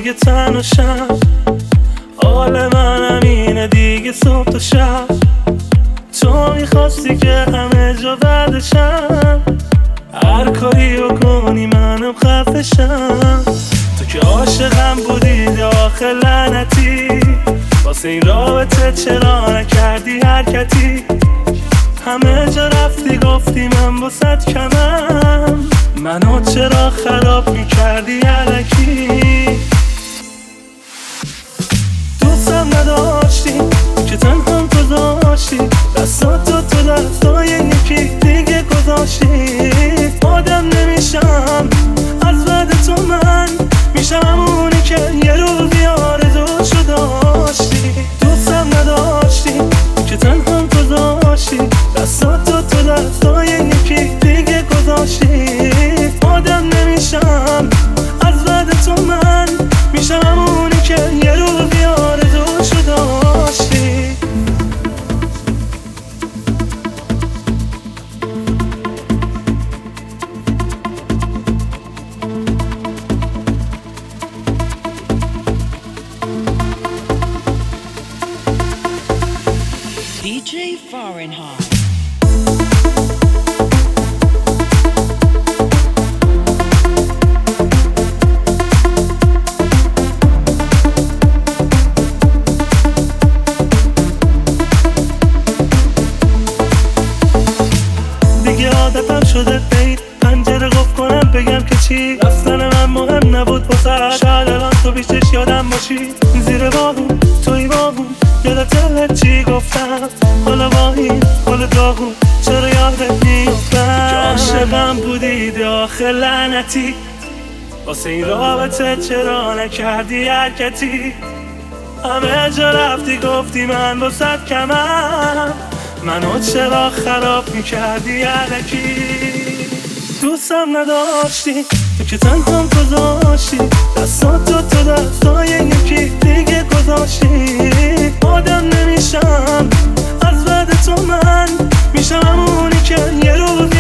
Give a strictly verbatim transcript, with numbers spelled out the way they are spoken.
دیگه تنهاشم، حال منم اینه دیگه صبح تا شب. تو میخواستی که همه جا بعدشم، هر کاری بکنی منم خفشم. تو که عاشقم بودی آخه لعنتی، واسه این رابطه چرا نکردی حرکتی؟ همه جا رفتی گفتی من واسد کمم، منو چرا خراب میکردی الکی؟ دوستم نداشتی که تنهام گذاشتی، دستاتو تو دستای یکی دیگه گذاشتی. آدم نمیشم از بعد تو، من میشم همونی که یه روزی آرزوشو داشتی. دوستم نداشتی که تنهام گذاشتی، دستاتو تو دستای یکی دیگه گذاشتی. آدم نمیشم از بعد تو، من میشم همونی که یه روزی آرزوشو داشتی. دی جی Fahrenheit. دیگه عادتم شده بید پنجره قفل کنم بگم که چی، رفتن من مهم نبود واسه شاید الان تو بیشتش یادم باشی. زیر باغون توی باغون یادت چی گفتم، حالا واهی حالا داغون چرا یادت میفتم که عاشقم بودید آخه لعنتی، واسه این رابطه چرا نکردی حرکتی؟ همه جا رفتی گفتی من واسد کمم، منو چرا خراب میکردی الکی؟ دوستم نداشتی تو که تنهام گذاشتی، دستاتو تو دستای یکی دیگه گذاشتی. آدم نمیشم از بعد تو، من میشم همونی که یه روزی